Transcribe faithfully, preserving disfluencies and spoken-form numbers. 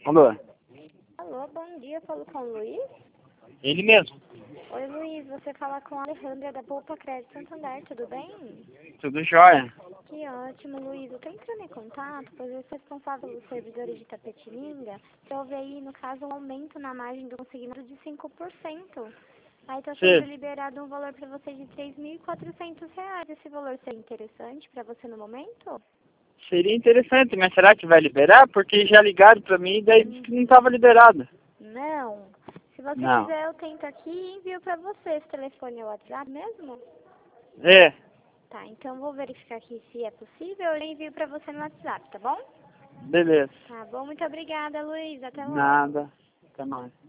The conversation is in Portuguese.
Alô? Alô, bom dia, falo com o Luiz. Ele mesmo. Oi, Luiz, você fala com a Alejandra da Poupa Crédito Santander, tudo bem? Tudo jóia? Que ótimo, Luiz. Eu tô entrando em contato, pois eu sou responsável pelos servidores de Tapetininga, que houve aí, no caso, um aumento na margem do consignado de cinco por cento. Aí tá sendo Sim. liberado um valor para você de três mil e quatrocentos reais. Esse valor seria interessante para você no momento? Seria interessante, mas será que vai liberar? Porque já ligaram pra mim e daí disse que não estava liberado. Não. Se você Não. quiser, eu tento aqui e envio para você. Esse telefone é o WhatsApp mesmo? É, Tá, então vou verificar aqui se é possível. Eu envio para você no WhatsApp, tá bom? beleza. Tá bom, muito obrigada, Luiz. Até logo. Nada. Até mais.